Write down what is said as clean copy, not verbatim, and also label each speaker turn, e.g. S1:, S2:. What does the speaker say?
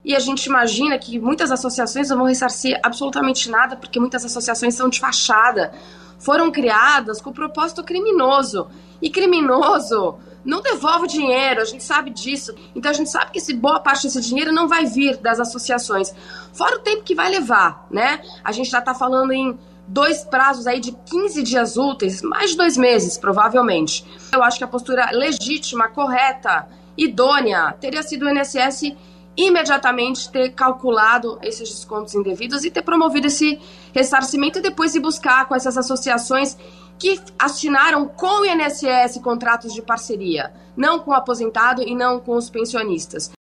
S1: E a gente imagina que muitas associações não vão ressarcir absolutamente nada, porque muitas associações são de fachada, foram criadas com propósito criminoso. E criminoso não devolve dinheiro, a gente sabe disso. Então a gente sabe que boa parte desse dinheiro não vai vir das associações. Fora o tempo que vai levar, né? A gente já está falando em 2 prazos aí de 15 dias úteis, mais de 2 meses, provavelmente. Eu acho que a postura legítima, correta, idônea, teria sido o INSS imediatamente ter calculado esses descontos indevidos e ter promovido esse ressarcimento e depois ir buscar com essas associações que assinaram com o INSS contratos de parceria, não com o aposentado e não com os pensionistas.